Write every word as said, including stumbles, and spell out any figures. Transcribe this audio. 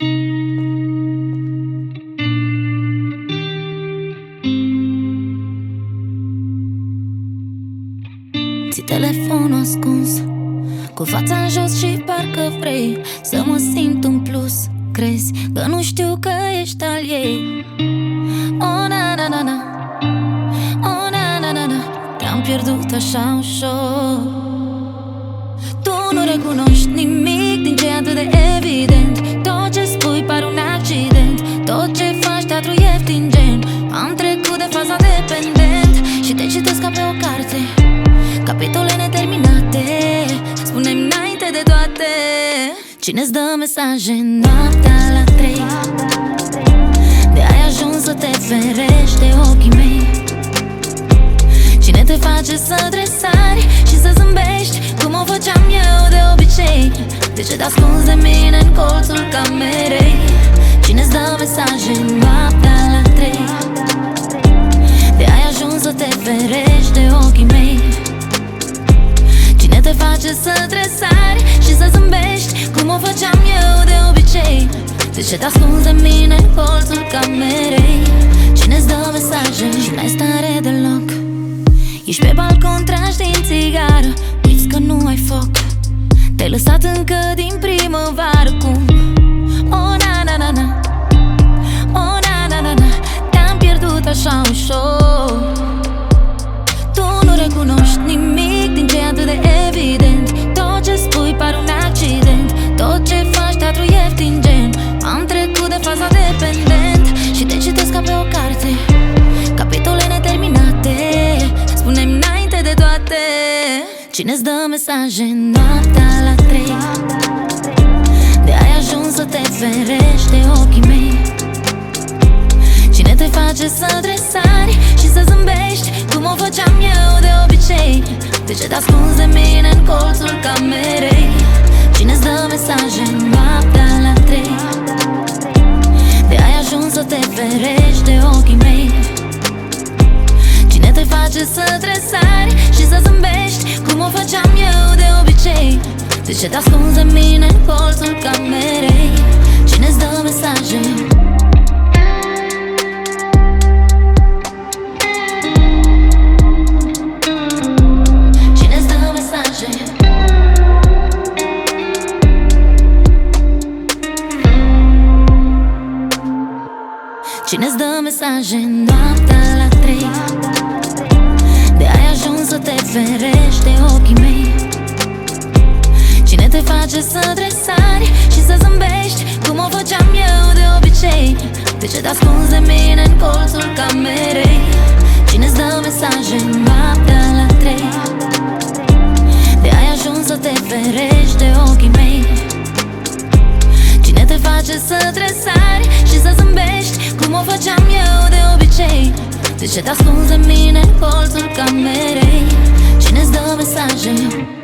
Ți telefonul ascuns, cu fața în jos și parcă vrei să mă simt în plus. Crezi că nu știu că ești al ei. Oh, na, na, na, na. Oh, na, na, na, na. Te-am pierdut așa ușor. Tu nu recunoști nimic din ce e atât de evident. Tot ce spui pare un accident. Tot ce faci teatru ieftin gen. Am trecut de faza dependent și te citesc ca pe o carte, capitole neterminate. Spune-mi înainte de toate, cine-ți dă mesaje noaptea la trei? De ai ajuns să te ferești de ochii mei? Cine te face să tresari și să zâmbești cum o făceam eu de obicei? De ce te ascunzi de mine în colțul camerei? Cine-ți dă mesaje noaptea la trei? De ai ajuns să te ferești de ochii mei? Cine te face să tresari și să zâmbești cum o făceam eu de obicei? De ce te ascunzi de mine în colțul camerei? Cine-ți dă mesaje și n-ai stare deloc? Ești pe balcon, tragi din țigară, uiți că nu ai foc. Te-ai lăsat încă din primăvară. Cum? Oh, na, na, na, na. Oh, na, na, na, na. Te-am pierdut așa ușor. Tu nu recunoști nimic din ce e atât de evident. Tot ce spui pare un accident. Tot ce faci teatru ieftin gen. Am trecut de faza dependent și te citesc ca pe o carte, capitole neterminate. Spune-mi înainte de toate, cine-ți dă mesaje noaptea la trei? De ai ajuns să te ferești de ochii mei? Cine te face să tresari și să zâmbești cum o făceam eu de obicei? De ce te ascunzi de mine în colțul camerei? Cine-ți dă mesaje noaptea la trei? De ai ajuns să te ferești de ochii mei? Cine te face să tresari și să zâmbești cum o făceam eu de obicei? De ce te ascunzi de mine în colțul camerei? Cine-ți dă mesaje? Cine-ți dă mesaje noaptea la trei? De ai ajuns să te ferești de ochii mei? Cine te face să tresari și să zâmbești cum o făceam eu de obicei? De ce te ascunzi de mine în colțul camerei? Cine-ți dă mesaje noaptea la trei? De ai ajuns să te ferești de ochii mei? Cine te face să tresari și să zâmbești cum o făceam eu de obicei? De ce te ascunzi de mine în colțul camerei? Cine-ți dă mesaje?